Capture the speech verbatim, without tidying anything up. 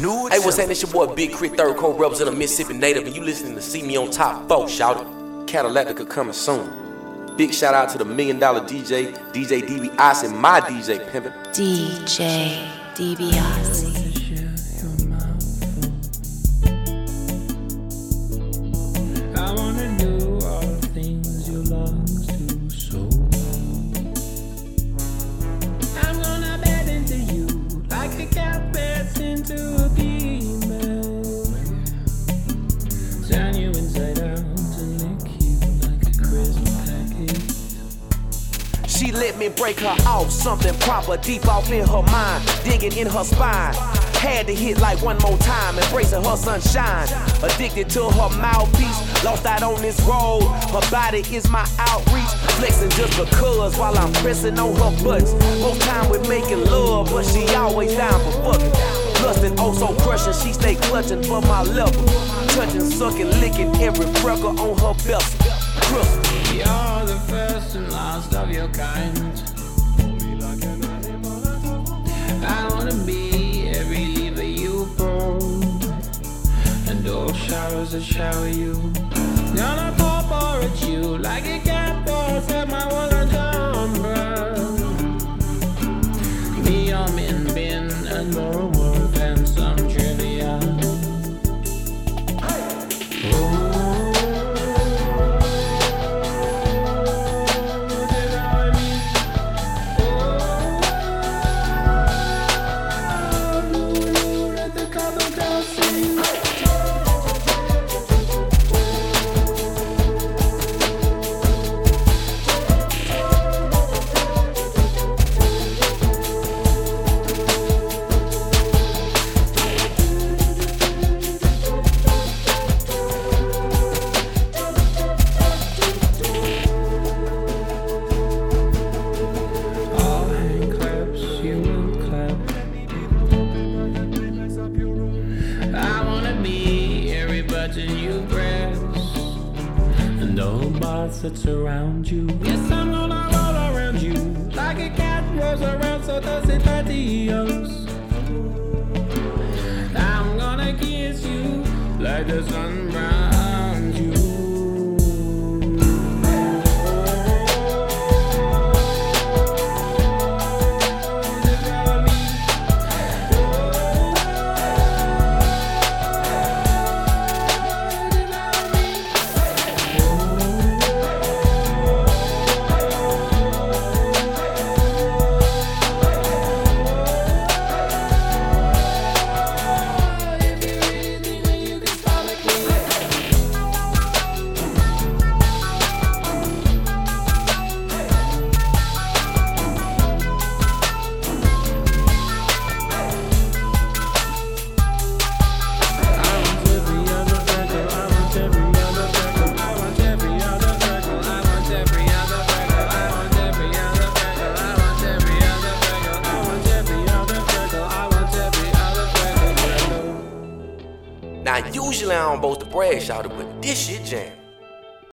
Hey, what's happening? It's your boy Big Crit, third coast representing Mississippi native, and you listening to See Me on Top four, shout it. Catalactica coming soon. Big shout out to the million dollar D J, D J DiBiase, and my D J pimpin'. D J DiBiase. I wanna do all the things you love to so. I'm gonna bet into you like a cat bets into a demon. Turn you inside out and lick you like a crisp package. She let me break her off, something proper deep off in her mind, digging in her spine. Had to hit like one more time, embracing her sunshine. Addicted to her mouthpiece, lost out on this road. Her body is my outreach, flexing just because while I'm pressing on her buttons. Most time we're making love, but she always down for fucking. Lusting, oh so crushing, she stay clutching for my level. Touching, sucking, licking every freckle on her belt. You're the first and last of your kind. I wanna be every leaf that you pull, and all showers that shower you. Gonna pour pour at you like a cat pours at my wallet umbrella. Me, I'm in bin and more work than some trivia. That surround you. Yes, I'm gonna roll around you like a cat rolls around, so does it adios. I'm gonna kiss you like the sun around you. Now, usually I don't boast the brag, shout it, but this shit jam.